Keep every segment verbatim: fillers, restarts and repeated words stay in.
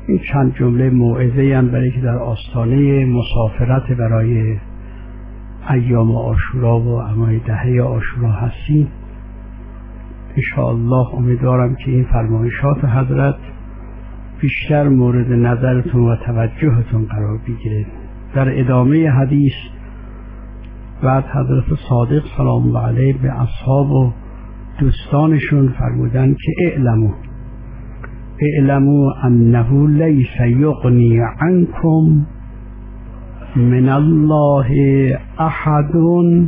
این چند جمله موعظه هم برای که در آستانه مسافرت برای ایام عاشورا و اعمال دهه عاشورا هستیم. انشاءالله امیدوارم که این فرمایشات حضرت بیشتر مورد نظرتون و توجهتون قرار بگیره. در ادامه حدیث بعد حضرت صادق سلام الله علیه به اصحاب و دوستانشون فرمودن که اعلموا اعلموا انه لیس یغنی عنکم من الله احد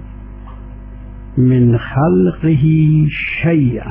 من خلقه شیئا.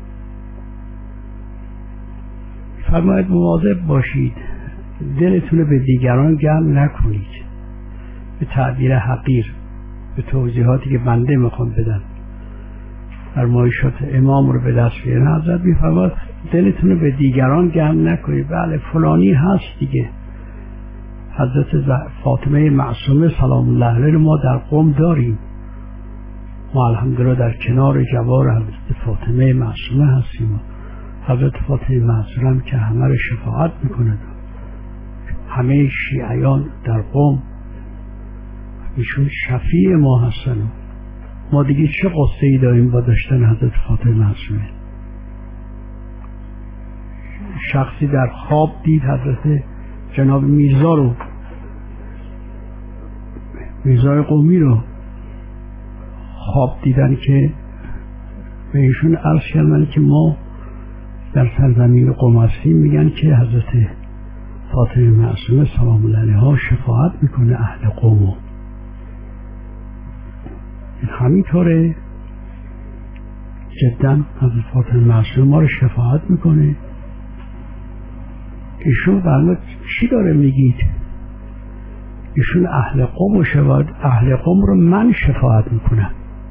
فرماید مواظب باشید دلتون رو به دیگران گرم نکنید. به تعبیر حقیر، به توضیحاتی که بنده میخوام بدم، فرمایشات امام رو به دست بیارن. حضرت میفرماید دلتون رو به دیگران گرم نکنید. بله فلانی هست دیگه. حضرت فاطمه معصومه سلام الله علیها ما در قم داریم. ما الحمدلله در کنار جوار حضرت فاطمه معصومه هستیم. حضرت فاطمه معصومه که همه رو شفاعت میکنه، همه شیعیان در قم ایشون شفیع ما هستن. ما دیگه چه قصه ای داریم با داشتن حضرت فاطمه معصومه؟ شخصی در خواب دید حضرت جناب میرزا رو، میرزای قمی رو خواب دیدن که به ایشون عرض کردن که ما در سرزمین قم هستیم، میگن که حضرت فاطمه معصومه سلام الله علیها شفاعت میکنه اهل قم. همینطوره جدا حضرت فاطمه معصومه ما رو شفاعت میکنه. ایشون فرمود چی داره میگید؟ ایشون اهل قم و شفاعت اهل قم رو من شفاعت میکنم.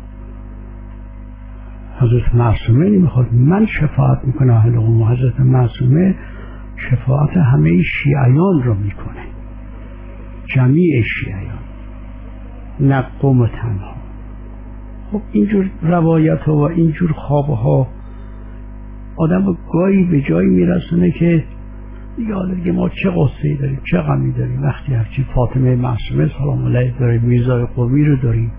حضرت معصومه نمیخواد، من شفاعت میکنم اهل قم. حضرت معصومه شفاعت همه شیعیان رو میکنه، جمیع شیعیان، نه قم تنها. خب اینجور روایت ها و اینجور خواب ها آدم گاهی به جایی میرسونه که دیگه حالا دیگه ما چه قصه ای داریم، چه غمی داریم، وقتی هرچی فاطمه معصومه سلام الله داریم، میرزای قمی رو داریم.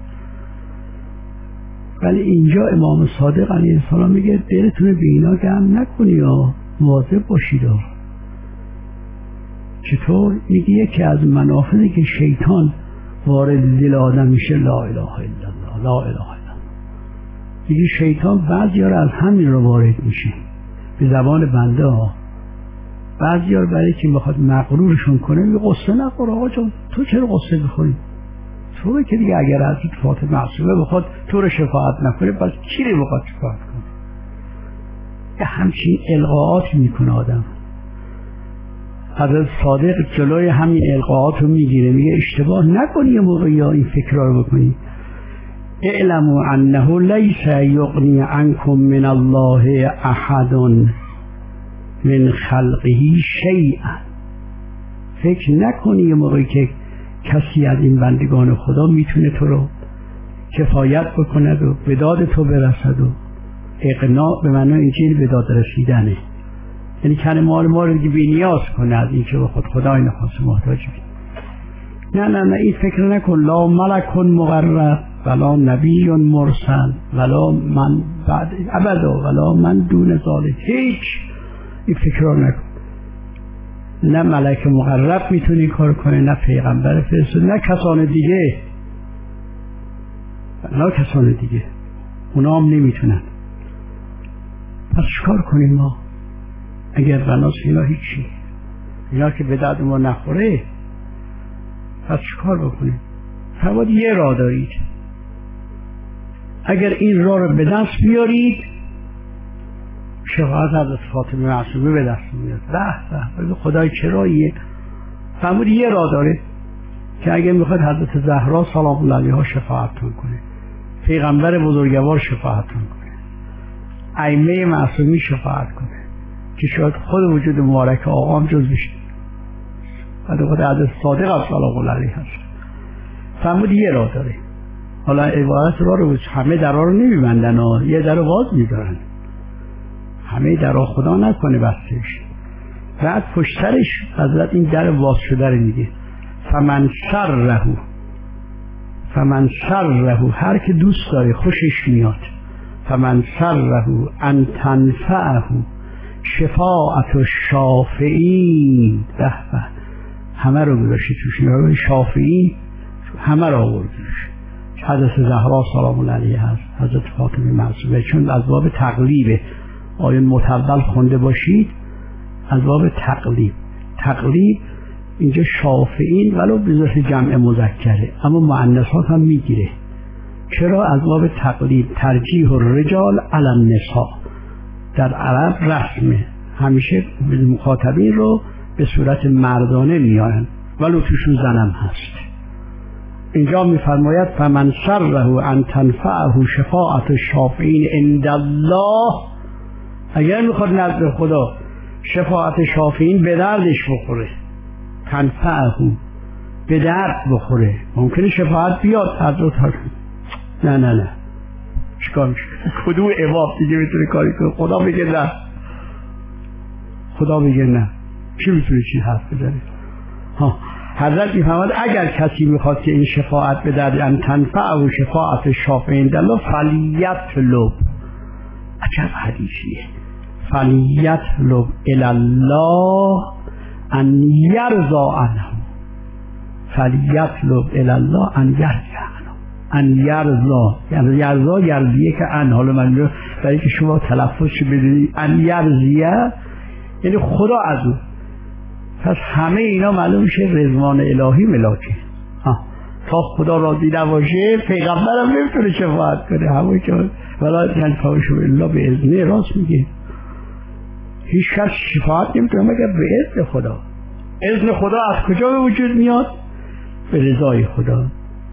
ولی اینجا امام صادق علیه السلام میگه دلتون به اینا گرم نکنی یا مواظب باشید. چطور؟ میگه یکی از منافذی که شیطان وارد دل آدم میشه لا اله الا الله، لا اله الا الله. میگه شیطان بعضی ها از همین رو وارد میشه به زبان بنده ها. بعضی ها برای که میخواد مغرورشون کنه میگه قصه نخور آقا جان، تو چرا قصه میخوری؟ تو که دیگه اگر از فاطمه معصومه بخواد تو رو شفاعت نکنه پس کی رو بخواد شفاعت کنه؟ یه همچین القاعاتی میکنه آدم. حضرت صادق جلوی همین القاعات رو میگیره، میگه اشتباه نکنی یه موقع یا این فکر رو بکنی. اعلموا انه لیس یغنی عنکم من الله احد من خلقه شیئا. فکر نکنی یه موقعی که کسی از این بندگان خدا میتونه تو رو کفایت بکند و به داد تو برسد. و اقناع به معنی اینجیل به داد رسیدنه، یعنی کلمات ما رو بی نیاز کنه از این که به خود خدای نخواست محتاج بید. نه نه نه این فکر نکن. لا ملک مقرب ولا نبی مرسل ولا من بعد ابدا ولا من دون ذالک. هیچ این فکر رو نکن. نه ملک مقرب میتونی کار کنه، نه پیغمبر فرستاده، نه کسان دیگه، نه کسان دیگه اونا هم نمیتونن. پس چکار کنیم ما اگر بناس اینا هیچی، اینا که به درد ما نخوره؟ پس چکار بکنیم؟ فرمود یه راه دارید، اگر این راه رو به دست بیارید شفاعت حضرت فاطمه معصومه به دست میاد. به به خدای چراییه؟ فرمود یه راه داره که اگر میخواد حضرت زهرا سلام الله علیها شفاعتتون کنه، پیغمبر بزرگوار شفاعتتون کنه، ائمه معصومین شفاعت کنه که شاید خود وجود مبارک آقا هم جز بشه، بعد خود حضرت صادق سلام الله علیه هست. فرمود یه راه داره. حالا عبارت راه رو همه درها رو نمیبندن و یه در رو باز میدارن، همه درها خدا نکنه بستش. بعد پشت سرش حضرت این در باز شده رو میگه فمن سره فمن سره هر که دوست داره خوشش میاد فمن سره ان تنفعه شفاعت الشافعین به به همه رو گذاشته توش نوع شافعین همه رو آوردش حضرت زهرا سلام الله علیها هست حضرت فاطمه معصومه چون از باب تقلیبه آیه متول خونده باشید از باب تقلیب تقلیب اینجا شافعین ولو به صورت جمع مذکره اما مؤنثات هم میگیره چرا از باب تقلیب ترجیح الرجال علی النساء در عرب رسمه همیشه مخاطبین رو به صورت مردانه میارن ولو توشون زنم هست اینجا میفرماید فمن سره ان تنفعه شفاعت الشافعین عند الله اگر میخواد نزد خدا شفاعت شافعین به دردش بخوره تنفعه به درد بخوره ممکنه شفاعت بیاد حضرت نه نه نه چیکار میشه کدوم عواب دیگه میتونه کاری کنه خدا بگه نه خدا بگه نه چی میتونه چی حرف بزنه ها حضرت میفرماد اگر کسی میخواد که این شفاعت به درد ان تنفعه و شفاعت شافعین دلله فلیطلب عجب حدیثیه فلیطلب الی الله ان یرضا عنه فلیطلب الی الله ان یرضا عنه ان یرضا یعنی یرضا یرضیه که ان حالا من برای که شما تلفظش بدونید ان یرضیه یعنی خدا از او پس همه اینا معلوم میشه رضوان الهی ملاکه تا خدا راضی نباشه پیغمبرم نمیتونه شفاعت کنه همون که ولا تنفعه الا به اذنه راست میگه هیچ کس شفاعت نمیتونه مگر به اذن خدا اذن خدا از کجا به وجود میاد به رضای خدا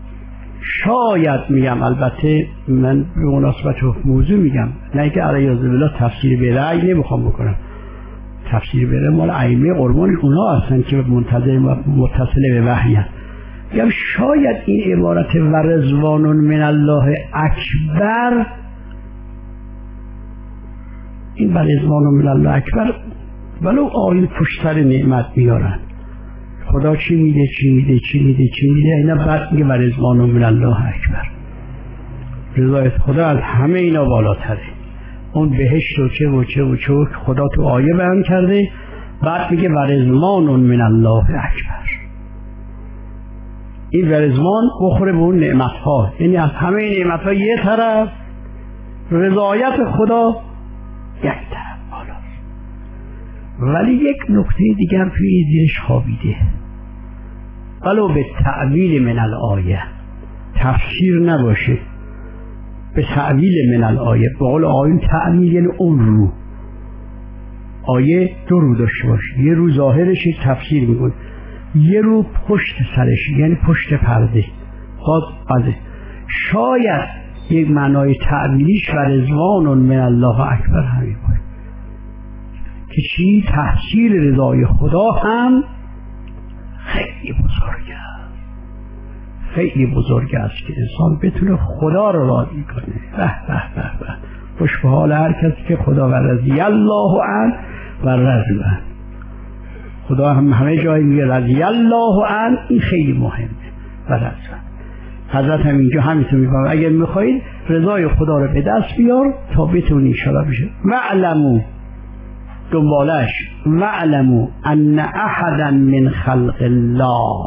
شاید میگم البته من به مناسبت موضوع میگم نه اینکه علیاذ بالله تفسیر به رأی نمیخوام بکنم تفسیر بره مال ائمه قربان اونا هستن که منتظر متصل به وحی هستن میگم شاید این عبارت و رضوان من الله اکبر این و رضوان من الله اکبر ولو آیین پشت سر نعمت میارن خدا چی میده چی میده چی میده چی میده اینا بعد میگه و رضوان من الله اکبر رضایت خدا از همه اینا بالاتره اون بهشت و چه و چه و چه خدا تو آیه بیان کرده بعد میگه و رضوان من الله اکبر این و رضوان بخوره به اون نعمت ها یعنی از همه نعمت ها یه طرف رضایت خدا یک طرف بالاست ولی یک نکته دیگر توی زیرش خوابیده ولو به تعویل من الآیه تفسیر نباشه به تعویل من الآیه به قول آیون تعویل یعنی اون رو آیه دو رو داشته باشه یه رو ظاهرش یک تفسیر میگه یه رو پشت سرش یعنی پشت پرده باز بازه شاید یک معنای تعویلیش و رضوان من الله اکبر همین باشه که چی تحصیل رضای خدا هم خیلی بزرگه خیلی بزرگ است که انسان بتونه خدا رو راضی کنه به به به به خوش به حال هر کسی که خدا و رضی الله عنه و رضی عنه خدا هم همه جایی میگه رضی الله عنه این خیلی مهمه و رضی عنه حضرت هم اینجا همینطور میفهمه اگر میخواید رضای خدا رو به دست بیار تا بتونی انشاءالله بشه وعلمو دنبالش وعلمو ان احدا من خلق الله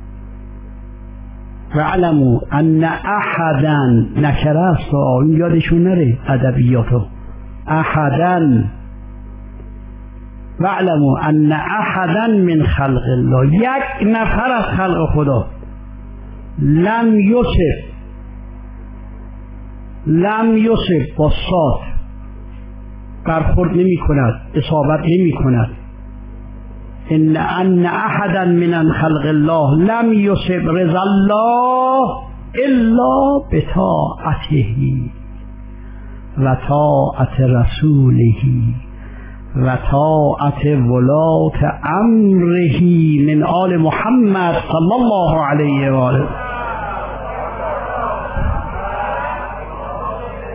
وعلمو ان احدا نکره است این یادشون نره ادبیاتو احدا وعلمو ان احدا من خلق الله یک نفر از خلق خدا لم یصب لم یصب با صاد برخورد نمی کند اصابت نمی کند ان ان احدا من خلق الله لم یصب رضا الله الا بطاعته و طاعت رسوله و طاعت ولات امره من آل محمد صلی الله علیه و آله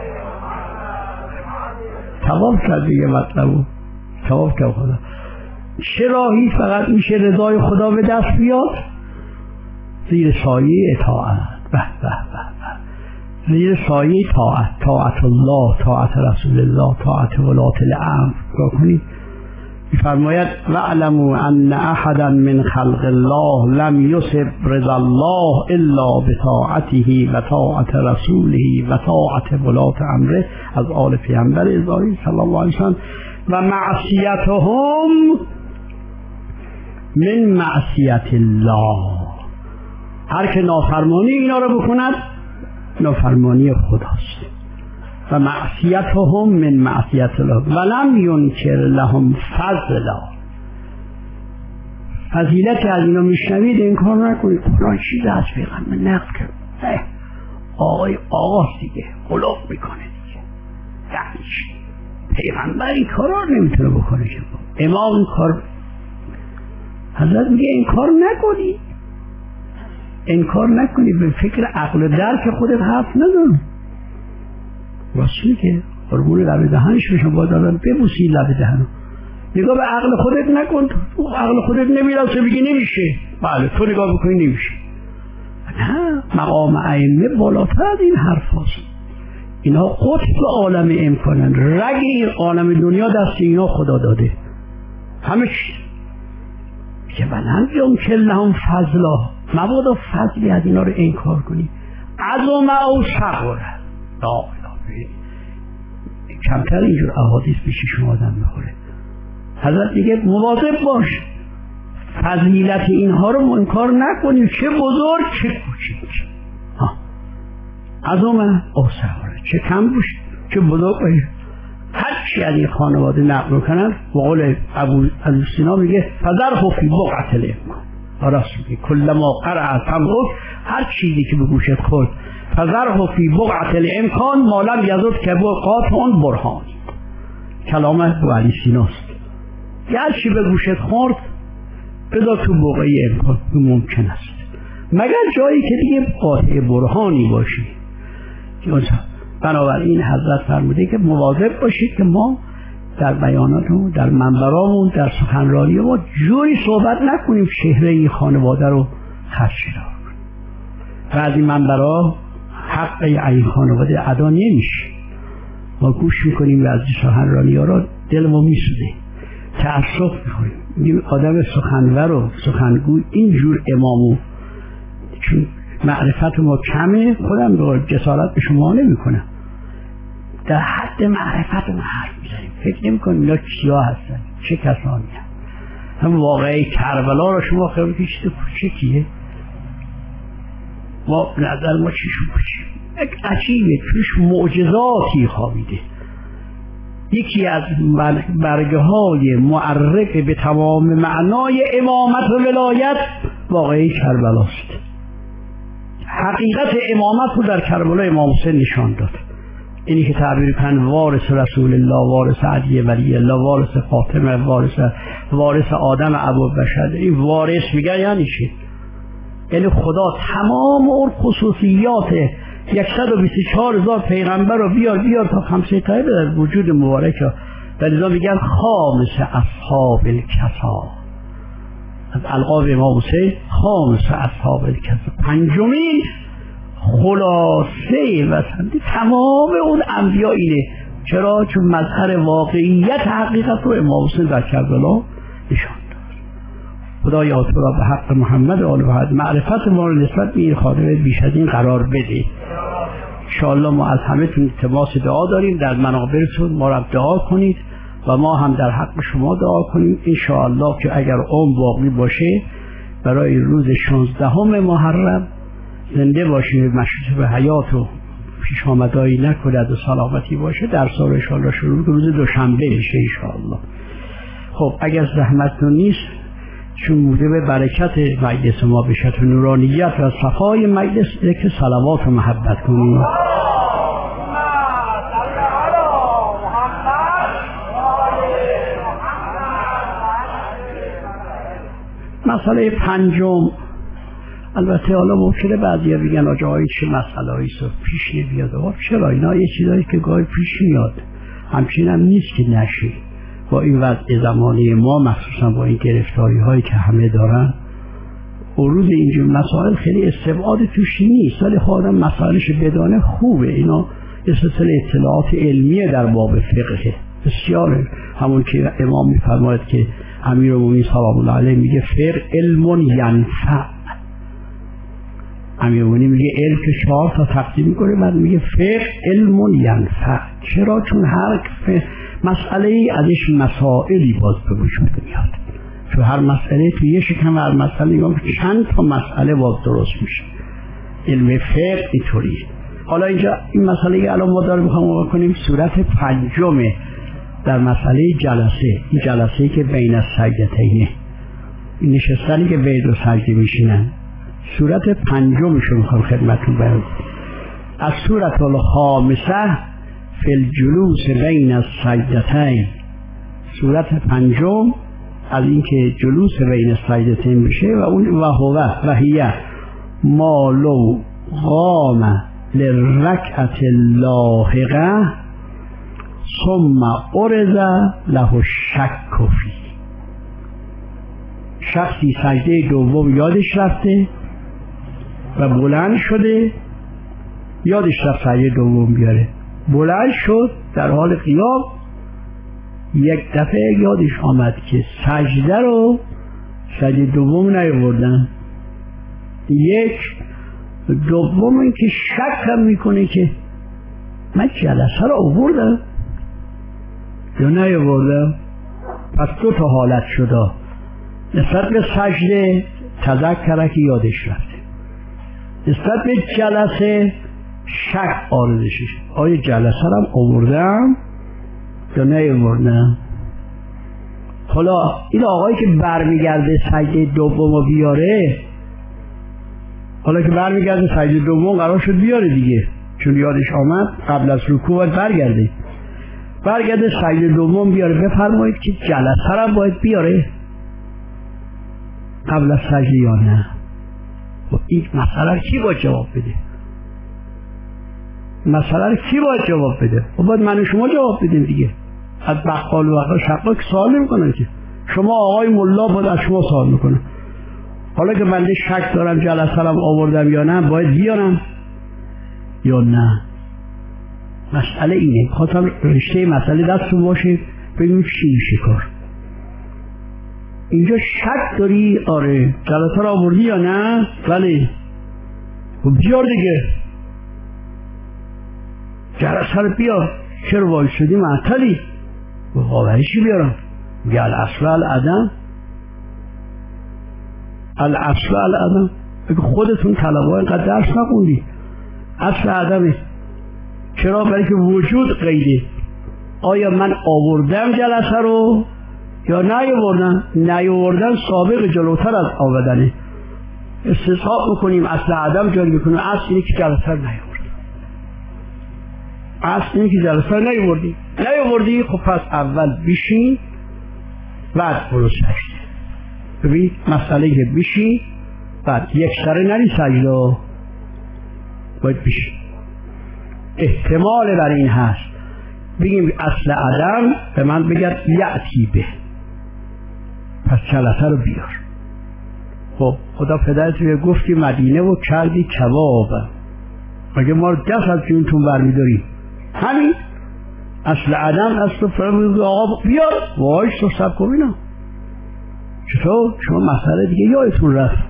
تمام کرد دیگه مطلبو تمام کرد خدا چه راهی فقط میشه رضای خدا به دست بیاد؟ زیر سایه اطاعت. به به به زیر سایه طاعت، طاعت الله، طاعت رسول الله، طاعت ولات الامر. را کنید فرماید وَاعْلَمُوا أَنَّ أَحَدًا مِنْ خَلْقِ اللَّهِ لَمْ يُصِبْ رِضَا اللَّهِ إِلَّا بِطَاعَتِهِ وَطَاعَةِ رَسُولِهِ وَطَاعَةِ ولاة امره. از آل پیامبر ازایی صلی الله علیه وسلم. و معصیتهم من معصیت الله، هر که نافرمانی اینا رو بکند نافرمانی خداست. و معصیتهم من معصیت الله ولم ینکر لهم فضلا. فضیلت از اینا میشنوید این کار نکنید. فلان چیز از پیغمبر نقل کرد، آقای آقا دیگه غلوب میکنه دیگه، یعنی چی؟ پیغمبر این کار رو نمیتونه بکنه که امام این کار. حضرت میگه این کار نکنی، این کار نکنی، به فکر عقل و درک خودت حرف نزن. راستی که قربون لب دهنش بشن با دادن ببوسی لب دهنو. نگاه به عقل خودت نکن، تو عقل خودت نمیرسه بگی نمیشه. بله تو نگاه بکنی نمیشه. نه، مقام ائمه بالاتر از این حرف هست. اینا قطب عالم امکانن، رگ این عالم دنیا دست اینا خدا داده همه چی. که بلند جون که لهم فضلا، مبادا فضلی از اینا رو انکار کنی. عظم او صغره، لا کمتر اینجور احادیث پیش شما آدم میخوره. حضرت میگه مواظب باش، فضیلت اینها رو انکار نکنیم، چه بزرگ چه کوچیک. عظم او صغره، چه کم باشه چه بزرگ باشه. هر چی از این خانواده نقل کنن، به قول ابو سینا میگه فذره فی بقعة الامکان. راست میگه کلما قرأ سمعک، هر چیزی که به گوشت خورد فذره فی بقعة الامکان ما لم یزد که قاطع برهان. کلام ابو علی سیناست. هر چی به گوشت خورد بذار تو بقعه امکان، ممکن است مگر جایی که دیگه قاطع برهانی باشی. بنابراین حضرت فرموده که مواظب باشید که ما در بیاناتمون، در منبرامون، در سخنرانی ما جوری صحبت نکنیم چهره این خانواده رو خدشه‌دار کنیم. و از این منبرها حق این خانواده ادا نمیشه. ما گوش میکنیم و از این سخنرانی ها را دلمون میسوزه، تأسف میخوریم. میگیم آدم سخنور و سخنگو اینجور امامو، چون معرفت ما کمه، خودم رو جسارت به شما نمی کنم، در حد معرفت ما حرف میزنیم، فکر نمی کنیم اینا کیا هستن، چه کسانی هستن. هم واقعی کربلا رو شما خیلی کشید کوچکیه، ما نظر ما چیشون کوچیه، یک عجیبه توش معجزاتی خوابیده. یکی از برگه های معرف به تمام معنای امامت و ولایت واقعی کربلاست. حقیقت امامت رو در کربلا امام حسین نشان داد. اینی که تعبیر کن وارث رسول الله، وارث علی ولی الله، وارث فاطمه، وارث وارث آدم ابوبکر. این وارث میگن یعنی چی؟ یعنی خدا تمام اون خصوصیات صد و بیست و چهار هزار پیغمبر رو بیار بیار تا خمسه طایفه در وجود مبارک را. در لذا میگن خامس اصحاب الکسا، از القاب امام حسین خامس اصحاب الکسا، پنجمین خلاصه و تمام اون انبیا اینه. چرا؟ چون مظهر واقعیت حقیقت رو امام حسین در کربلا نشان داد. خدایا تو را به حق محمد آل و حد معرفت ما رو نسبت به این خادم بیش از این قرار بده. انشاءالله ما از همه تون التماس دعا داریم، در منابرتون ما را دعا کنید و ما هم در حق شما دعا کنیم انشاءالله که اگر عمر باقی باشه برای روز شانزدهم محرم زنده باشیم، مشروط به حیات و پیش آمدایی نکند و سلامتی باشه، در سال انشاءالله شروع روز دوشنبه بشه انشاءالله. خب اگر زحمتتون نیست، چون موجب برکت مجلس ما بشه و نورانیت و صفای مجلس که صلوات و محبت کنیم. مسئله پنجم، البته حالا ممکنه بعضی ها بگن آجاهایی چه مسئله هایی سو پیش نمیاد. چرا؟ اینا یه چیزایی که گاهی پیش میاد، همچین هم نیست که نشه. با این وضع زمانه ما، مخصوصا با این گرفتاری هایی که همه دارن، ورود اینجور مسائل خیلی استبعاد توش نیست، ولی آدم مسائلش بدانه خوبه. اینا یه سلسله اطلاعات علمیه در باب فقه بسیاره. همون که امام میفرماید که امیرالمومنین سلام الله علیه میگه فقه علم ینفع. امیرالمومنین میگه علم که چهار تا تقسیم میکنه، بعد میگه فقه علم ینفع. چرا؟ چون هر مسئله ای ازش مسائلی باز به وجود میاد. تو هر مسئله تو یه شکم هر مسئله یا چند تا مسئله باز درست میشه. علم فقه اینطوریه. حالا اینجا این مسئله که الان ما داریم میخوام بکنیم صورت پنجمه در مسئله جلسه. این جلسه‌ای که بین السجدتین، این نشستنی که بین دو سجده میشینن، صورت پنجمش رو میخوام خدمتتون بیان کنم. از صورت الخامسه فی الجلوس بین السجدتین، صورت پنجم از اینکه جلوس بین السجدتین بشه و اون و هو و هیه ما لو قام للرکعت اللاحقه ثم عرض له الشک فی. شخصی سجده دوم یادش رفته و بلند شده، یادش رفت سجده دوم بیاره، بلند شد در حال قیام، یک دفعه یادش آمد که سجده رو سجده دوم نیاوردن. یک دوم این که شک هم میکنه که من جلسه رو آوردم یا نیاوردم. پس دو تا حالت شده، نسبت به سجده تذکره که یادش رفته، نسبت به جلسه شک آرزشش، آیا جلسه رو هم آوردم یا نیاوردم. حالا این آقایی که برمیگرده سجده دوم بیاره، حالا که برمیگرده سجده دوم قرار شد بیاره دیگه، چون یادش آمد قبل از رکوع برگرده، برگرده سجده دوم بیاره. بفرمایید که جلسه رو باید بیاره قبل از سجده یا نه؟ و این مسئله کی باید جواب بده؟ مسئله رو کی باید جواب بده؟ و باید من و شما جواب بدیم دیگه. از بقال و بقال شقا که سوال نمیکنن که، شما آقای ملا باید از شما سوال میکنن. حالا که بنده شک دارم جلسه رو آوردم یا نه، باید بیارم یا نه؟ مسئله اینه. خواستم رشته مسئله دستون باشه ببینیم چی میشه کار. اینجا شک داری؟ آره. جلسه رو آوردی یا نه؟ بله. خب بیار دیگه، جلسه رو بیار. چرا وای شدی معطلی؟ واقعی چی بیارم؟ میگه الاصل العدم، الاصل العدم. بگه خودتون طلبا اینقدر درس نخوندی، اصل عدمه. چرا؟ برای که وجود قیده. آیا من آوردم جلسه رو یا نیاوردم؟ نیاوردن سابق جلوتر از آوردنه. استصحاب میکنیم اصل عدم جاری میکنیم. اصل اینه که جلسه رو نیاوردم، اصل اینه که جلسه رو نیاوردی. نیاوردی خب پس اول بشین بعد برو سجده. ببین مسئله که بشین بعد یک سره نری سجده، باید بشین. احتمال بر این هست بگیم اصل عدم به من بگرد یعتی به، پس جلسه رو بیار. خب خدا پدرت گفتی مدینه و کردی کباب، مگه ما رو دست از جونتون برمیداریم؟ همین اصل عدم اصل فرمود آقا بیار. وایش تو سب کن اینا. چطور؟ شما مسئله دیگه یادتون رفت.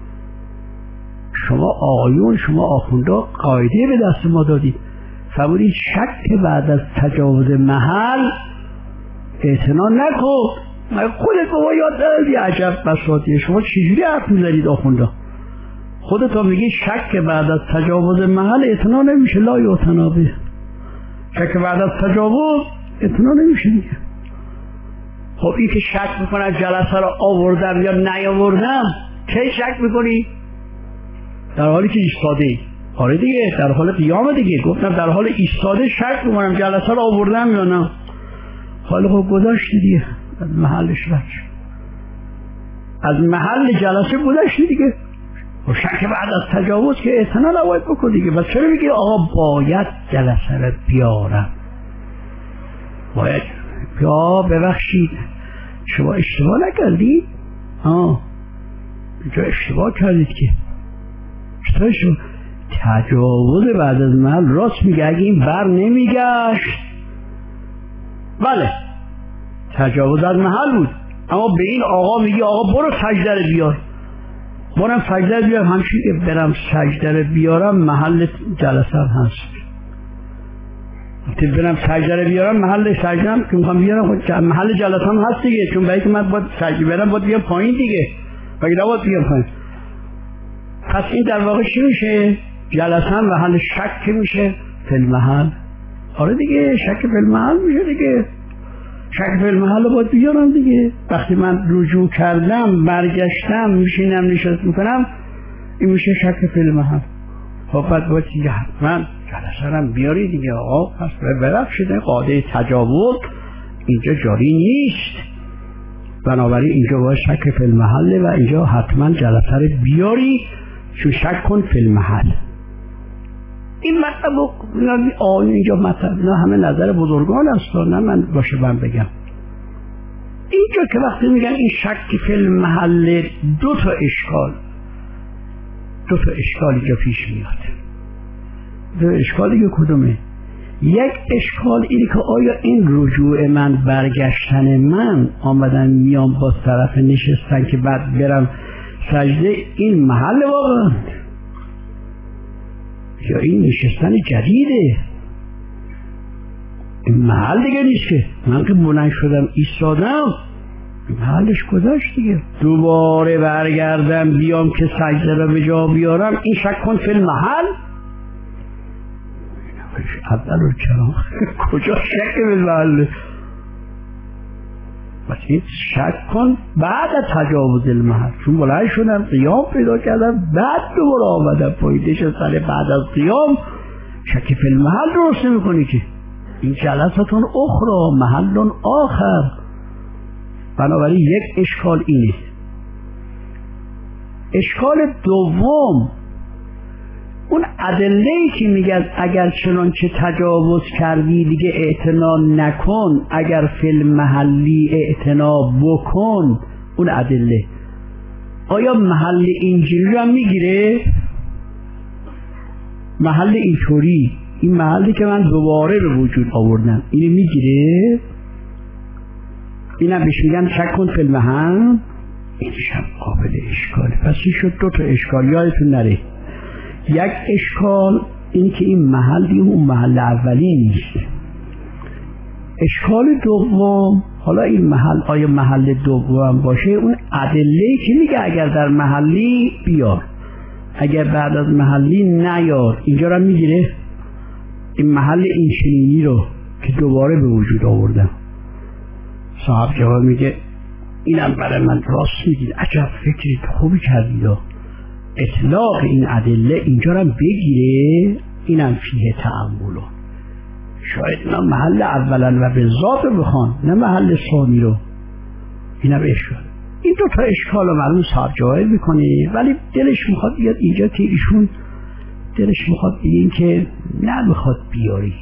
شما آقایون، شما آخوندا قاعده به دست ما دادید، فرمودید شک بعد از تجاوز محل اعتنا نکن. مگه خودت بابا یاد دادی؟ عجب بساطیه. شما چجوری حرف میزنید آخوندا؟ خودت هم میگی شک بعد از تجاوز محل اعتنا نمیشه. لا یعتنا به. شک بعد از تجاوز اعتنا نمیشه دیگه. خب این که شک میکنن جلسه رو آوردم یا نیاوردم، کی شک میکنی؟ در حالی که ایستاده ای. آره دیگه، در حال قیام دیگه. گفتم در حال ایستاده شک میکنم جلسه رو آوردم یا نه. حالا خب گذاشتی دیگه، از محلش رد شد، از محل جلسه گذاشتی دیگه. و شک بعد از تجاوز که اعتنا نباید بکن دیگه. بس چرا میگی آقا باید جلسه رو بیارم؟ باید یا ببخشید شما اشتباه نکردید؟ آه اینجا اشتباه کردید که چطور شما تجاوز بعد از محل راست میگه. اگه این بر نمیگشت بله تجاوز از محل بود، اما به این آقا میگه آقا برو سجده بیار، برم سجده بیار. همچنین که برم سجده بیارم محل جلسه هست، که برم سجده بیارم محل سجده هم که میخوام بیارم محل جلسه هم هست دیگه، چون باید که من باید سجده برم باید بیام پایین دیگه، باید نباید بیام پایین. پس این در واقع چی میشه؟ جلسه هم محل شک میشه فی المحل. آره دیگه شک فی المحل میشه دیگه، شک فی المحل رو باید بیارم دیگه. وقتی من رجوع کردم برگشتم میشینم نشست میکنم این میشه شک فی المحل. خب بعد باید دیگه حتما جلسه هم بیاری دیگه آقا. پس ببخشید قاعده تجاوز اینجا جاری نیست، بنابراین اینجا باید شک فی المحل و اینجا حتما جلسه رو بیاری چون شک کن فی المحل. این مطلب آن اینجا مطلب نه همه نظر بزرگان است، نه من باشه من بگم. اینجا که وقتی میگن این شک فی المحل دو تا اشکال دو تا اشکال اینجا پیش میاد. دو اشکالی که کدومه؟ یک اشکال اینه که آیا این رجوع من برگشتن من آمدن میام با طرف نشستن که بعد برم سجده این محل واقعا، یا این نشستن جدیده؟ این محل دیگه نیست که من که بلند شدم ایستادم محلش گذاشت دیگه، دوباره برگردم بیام که سجده رو به جا بیارم این شک کن فی المحل. اول رو چرا کجا شک فی المحل؟ بس این شک کن بعد تجاوز المحل، چون بلند شدم قیام پیدا کردم بعد دوباره آمدم پایینش سر بعد از قیام شک فی المحل درست نمی کنی که این جلستون اخرى محل آخر. بنابراین یک اشکال اینه. اشکال دوم اون ادله‌ای که میگن اگر چنانچه تجاوز کردی دیگه اعتنا نکن، اگر فی المحلی اعتنا بکن، اون ادله آیا محل اینجوری رو هم میگیره؟ محل اینطوری، این محلی که من دوباره به وجود آوردم اینو میگیره؟ اینم بهش میگن شک کن فی المحل. اینش هم قابل اشکاله. پس این شد دو تا اشکال، یادتون نره. یک اشکال این که این محل دیگه اون محل اولی نیست. اشکال دوم حالا این محل آیا محل دوم باشه؟ اون ادله که میگه اگر در محلی بیار، اگر بعد از محلی نیار، اینجا رو میگیره این محل این چنینی رو که دوباره به وجود آوردم. صاحب جواب میگه اینم برای من راست میگید، عجب فکری خوبی کردید، اطلاق این ادله اینجا رو بگیره، اینم فیه تأملو. شاید اینا محل اولا و به ذات بخوان نه محل ثانی رو. اینم اشکال. این دو تا اشکال رو معلوم صاحب جواب میکنه، ولی دلش میخواد بیاد اینجا که ایشون دلش میخواد بگه که نمیخواد بیاری،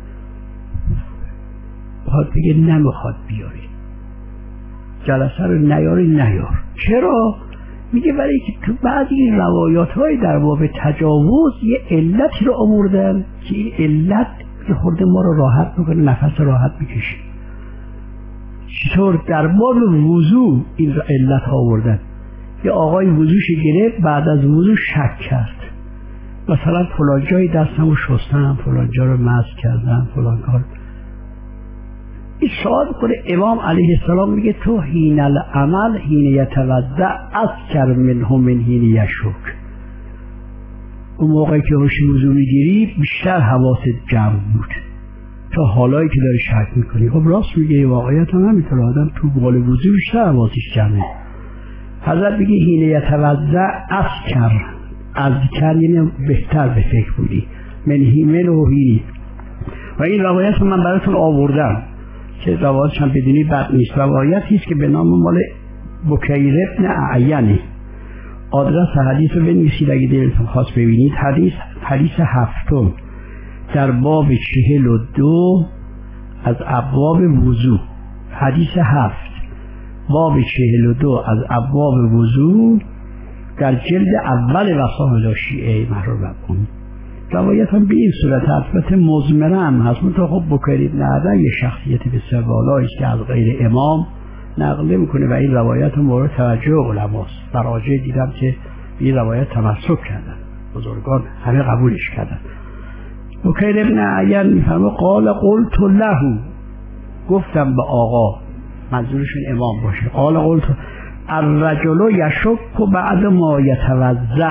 میخواد بگه نمیخواد بیاری جلسه رو نیاری نیار. چرا؟ میگه برای که تو بعضی این روایات های در باب تجاوز یه علتی رو آوردن که این علت یه خورده ما رو راحت میکنه، نفس راحت میکشیم. چطور؟ در باب وضو این علت ها آوردن. یه آقای وضوش گرفت، بعد از وضو شک کرد، مثلا فلان جای دستمو شستم، فلان جا رو مست کردم، فلان کار. این سوال کنه امام علیه السلام میگه تو حین العمل حین یتوضع اذکر منه من حین یشک. اون موقعی که هوش وضو میگیری بیشتر حواست جمع بود تا حالایی که داری شک میکنی. خب راست میگه، واقعیت هم همینطور، آدم تو بال وضو بیشتر حواسش جمعه. حضرت میگه حین یتوضع اذکر، اذکر یعنی بهتر به فکر بودی، من حین و حین. و این روایت من براتون آوردم که روایتش هم بدونی بد نیست. روایتی است که به نام مال بکیر ابن اعینی. آدرس حدیث رو بنویسید اگه دلتون خواست ببینید. حدیث حدیث هفتم در باب چهل و دو از ابواب وضو. حدیث هفت باب چهل و دو از ابواب وضو در جلد اول وسائل شیعه محرور بکن. روایت هم به این صورت البته مزمره هم هست، منتها خب بکر ابن عدی یه شخصیت بسیار بالایی است که از غیر امام نقل نمیکنه و این روایت مورد توجه علماست. براجع دیدم که این روایت تمسک کردن، بزرگان همه قبولش کردن. بکر ابن عدی میفهمه قال قلت له، گفتم به آقا، منظورشون امام باشه، قال قلت الرجل یشک بعد ما یتوضع،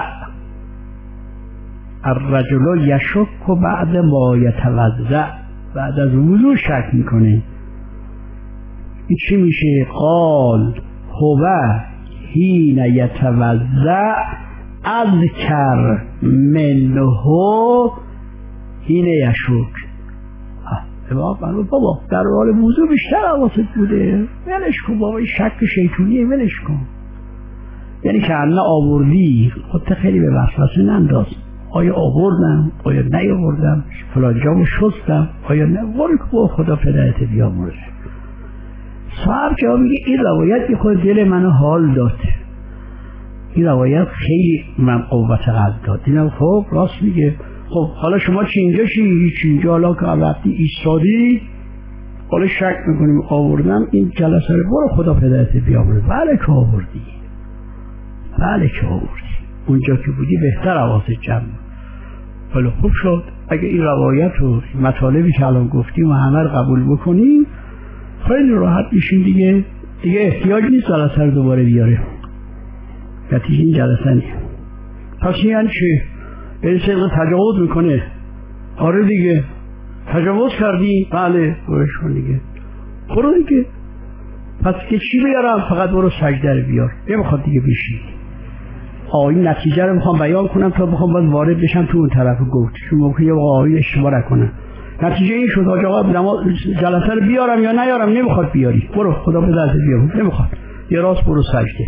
الرجل یشک بعد ما یتوضع، بعد از وضو شک میکنه. این چی میشه؟ قال هو حین یتوضع اذکر منه حین یشک. امام فرمود بابا در حال وضو بیشتر حواست بوده، ولش کن بابا، این شک شیطونیه، ولش کن. یعنی که انا آوردی خودت خیلی به وسوسه ننداز، آیا آوردم آیا نیاوردم، فلان جامو شستم آیا نه، ولی که با خدا پدرت بیامرزه. صاحب جواب میگه این روایت یه خود دل منو حال داد، این روایت خیلی من قوت قلب داد. دیدم خب راست میگه. خب حالا شما چی اینجا چی چی اینجا حالا که وقتی ایستادی حالا شک میکنیم آوردم این جلسه رو، برو خدا پدرت بیامرزه. بله که آوردی، بله که آوردی، اونجا که بودی بهتر حواست جمع. ولی خوب شد اگه این روایت و مطالبی که الان گفتیم و همه رو قبول بکنیم خیلی راحت میشین دیگه، دیگه احتیاج نیست جلسه رو دوباره بیاره. نتیجه این جلسه نیست. پس یعنی چی؟ این صدق تجاوز میکنه. آره دیگه تجاوز کردی، بله برش کن دیگه، برو دیگه. پس که چی بیارم؟ فقط برو سجده رو بیار، نمیخواد دیگه بشی. آه این نتیجه رو میخوام بیان کنم تا بخوام باز وارد بشم تو اون طرف گفت، چون ممکنه یه آقایی اشتباه نکنم. نتیجه این شد آقا جلسه رو بیارم یا نیارم؟ نمیخواد بیاری، برو خدا به دست بیار، نمیخواد یه راست برو سجده.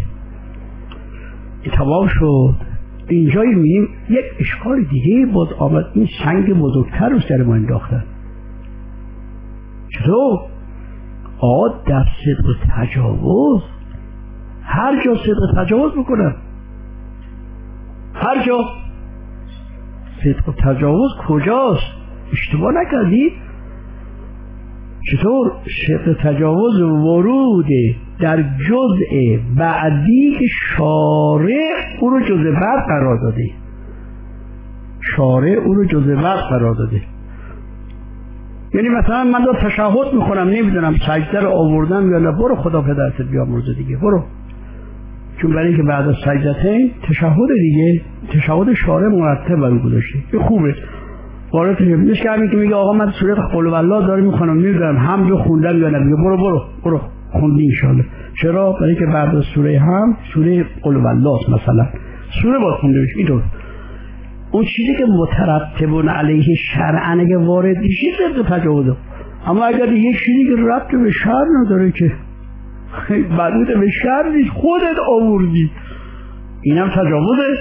تمام شد. اینجایی میبینیم یک اشکال دیگه باز آمد، این سنگ بزرگتر رو سر ما انداختن. چطور؟ آقا در صدق تجاوز هر جا صدق تجاوز بکنن، هر جا صدق تجاوز کجاست؟ اشتباه نکردید؟ چطور؟ صدق تجاوز ورود در جزء بعدی که شارع او رو جزء بعد قرار داده، شارع او رو جزء بعد قرار داده. یعنی مثلا من دو تشهد میخونم نمیدونم سجده رو آوردم یا نه، برو خدا پدرت بیامرزه دیگه، برو. چون برای اینکه بعد از سجدتین تشهد دیگه، تشهد شارع مرتب برای گذاشته، این خوبه. وارد نیست که همین که میگه آقا من سوره قل والله دارم میخونم نمیدونم هم رو خوندم یا نه، میگه برو برو برو خوندی انشالله. چرا؟ برای که بعد از سوره هم سوره قل والله مثلا سوره باید خونده بشه. اینطور اون چیزی که مترتبون علیه شرعن اگه وارد میشه صدق تجاوزه. اما اگر یک چیزی که ربط به شرع نداره که مربوط به شرع نیست خودت آوردی، اینم تجاوزه.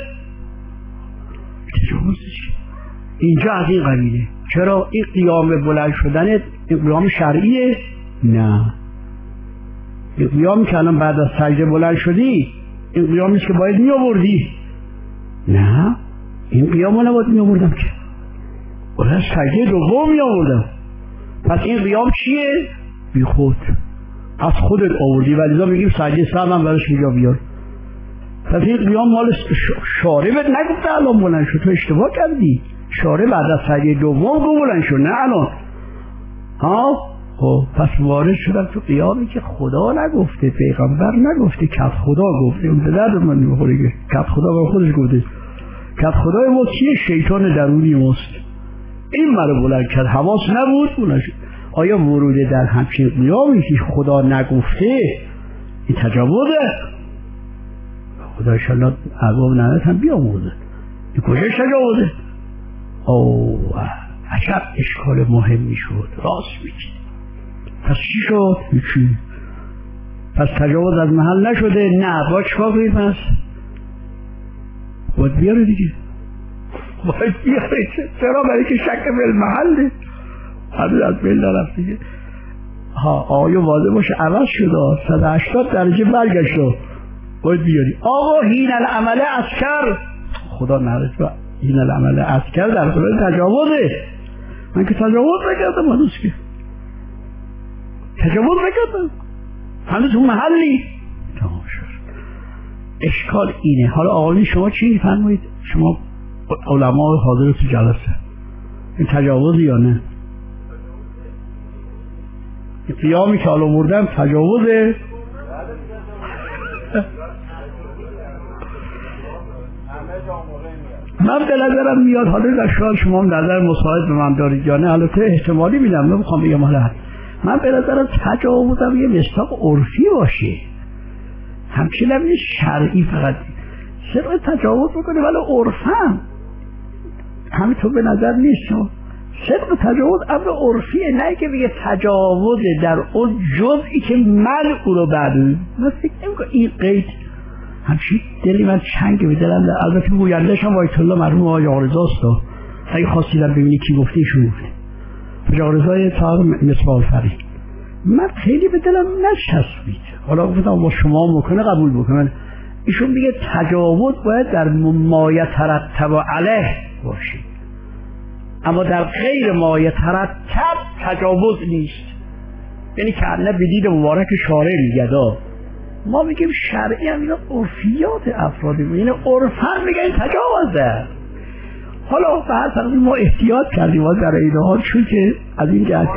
تجاوزه اینجا از این قبیله. چرا؟ این قیام بلند شدن این قیام شرعیه؟ نه، این قیام که الان بعد از سجده بلند شدی این قیام نیست که باید می آوردی. نه، این قیام رو نباید می آوردم که، باید از سجده دوم می آوردم. پس این قیام چیه؟ بی خود از خودت آوردی، ولی میگیم سجده سر من برش میگا بیار. پس این قیام مال شارع بهت نگفته الان بلند شد، تو اشتباه کردی. شارع بعد از سجده دوم گفت بلند شد، نه الان. ها خب پس وارد شدم تو قیامی که خدا نگفته، پیغمبر نگفته، کت خدا گفته. اون به درد من نمیخوره که کت خدا به خودش گفته. کت خدای ما کیه؟ شیطان درونی ماست. این مرا بلند کرد، حواس نبود بلند شد. آیا ورود در همچین قیامی که خدا نگفته این تجاوزه؟ خدا انشاءالله عذاب نعمت هم بیاموزه. این کجاش تجاوزه؟ اوه عجب اشکال مهمی شد. راست میگی. پس چی شد؟ چی؟ پس تجاوز از محل نشده؟ نه. باید چکار کنید پس؟ باید بیاره دیگه، باید بیاره. چرا؟ برای که شک به محله هنوز از بین نرفت دیگه. ها آیا واضح باشه عوض شده صد و هشتاد درجه برگشت باید بیاری. آقا هین العمل اسکر، خدا نرسه هین العمل اسکر در قبال تجاوزه. من که تجاوز نکردم، هنوز که تجاوز نکردم، هنوز اون محلی تمام شد. اشکال اینه. حالا آقایون شما چی میفرمایید؟ شما علما حاضر تو جلسه، این تجاوز یا نه؟ قیامی که حالا بردن تجاوزه. من به نظرم میاد، حالا در شاید شما هم نظر مساعد به من دارید یا نه، حالا که احتمالی میدم، نمیخوام بگم حالا من به نظرم تجاوزم یه مصداق عرفی باشه، همچنین هم یه شرعی فقط صرف تجاوز بکنه ولی عرفم همینطور به نظر نیست. صدق تجاوز امر عرفیه، نه که بگه تجاوز در اون جزئی که من او رو بعدوی. من فکر نمی‌کنم این قید همچین دلی من چنگ به دلم. البته گوینده‌اش هم آیت الله مرحوم آقای آقارزاست، اگه خواستیدم ببینی کی گفته ایشون گفته آقای آقارزای صاحب مصباح الفری. من خیلی به دلم نچسبید، حالا گفتم با شما ممکنه قبول بکنم. ایشون میگه تجاوز باید در ما یترتب علیه باشه، اما در غیر ما یترتب تجاوز نیست. یعنی که انه بدید مبارک شارع میگدا، ما میگیم شرعی هم اینا عرفیات افرادی بود، یعنی عرفن میگه این تجاوزه. حالا به هر طرف ما احتیاط کردیم ما در این حال، چون که از این جهت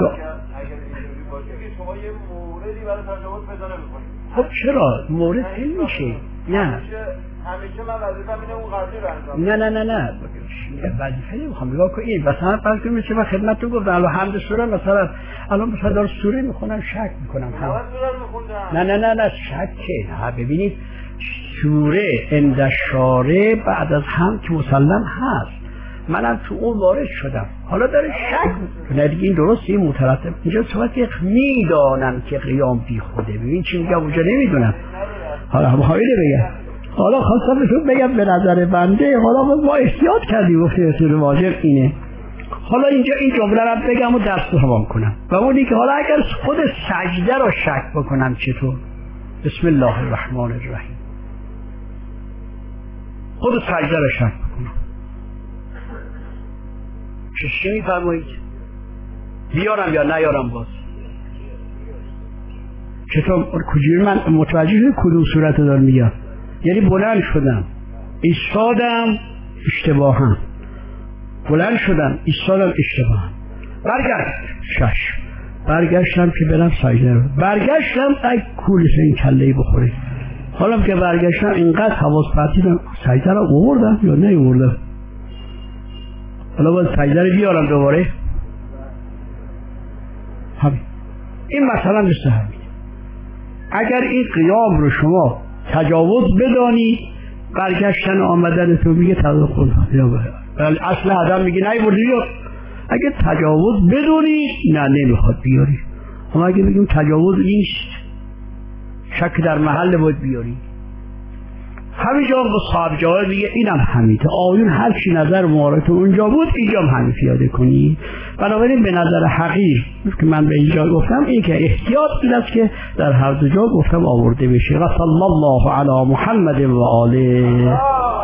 خب چرا مورد این میشه؟ نه همیشه من وظیفه‌م اینه اون قضیه رو انجام. نه نه نه نه وظیفه نمیخوام. نگاه کن این مثلا فرض کنیم چه من خدمتتون گفتم الان حمد سوره مثلا الان مثلا دار سوره میخونم شک میکنم هم سوره نه نه نه نه شکه. ها ببینید سوره عند شارع بعد از هم که مسلم هست، منم تو اون وارد شدم، حالا داره شک میکنه دیگه. این درست این مترتب اینجا صحبت که میدانم که قیام بی خوده. ببین چی میگم اونجا نمیدونم. حالا هم حالی بگم، حالا خواستم بهتون بگم به نظر بنده حالا ما احتیاط کردیم و خیلی واجب اینه. حالا اینجا این جمله رو بگم و درس رو تمام کنم و اونی که حالا اگر خود سجده رو شک بکنم چطور؟ بسم الله الرحمن الرحیم، خود سجده رو شک بکنم چه چی میفرمایید؟ بیارم یا نیارم؟ باز چطور کجوری من متوجه کدوم صورت دار میگم؟ یعنی بلند شدم ایستادم اشتباهم، بلند شدم ایستادم اشتباهم، برگشت شش، برگشتم که برم سجده رو، برگشتم ای کولش این کله‌ای بخوره. حالا که برگشتم اینقدر حواس پرتیدم سجده رو آوردم یا نه آوردم؟ حالا باید سجده رو بیارم دوباره. همین این مثلا مثل همین. اگر این قیام رو شما تجاوز بدانی، برگشتن آمدن تو میگه تجاوز کن، ولی اصل آدم میگه نه بردی بیا. اگه تجاوز بدونی نه نمیخواد بیاری، اما اگه بگیم تجاوز نیست شک در محل باید بیاری. همینجا با صاحب جواب میگه اینم همیته آیون هر چی نظر معارض اونجا بود اینجا هم همین پیاده کنی. بنابراین به نظر حقیر که من به اینجا گفتم این که احتیاط این است که در هر دو جا گفتم آورده بشه. و صلی الله علی محمد و آله.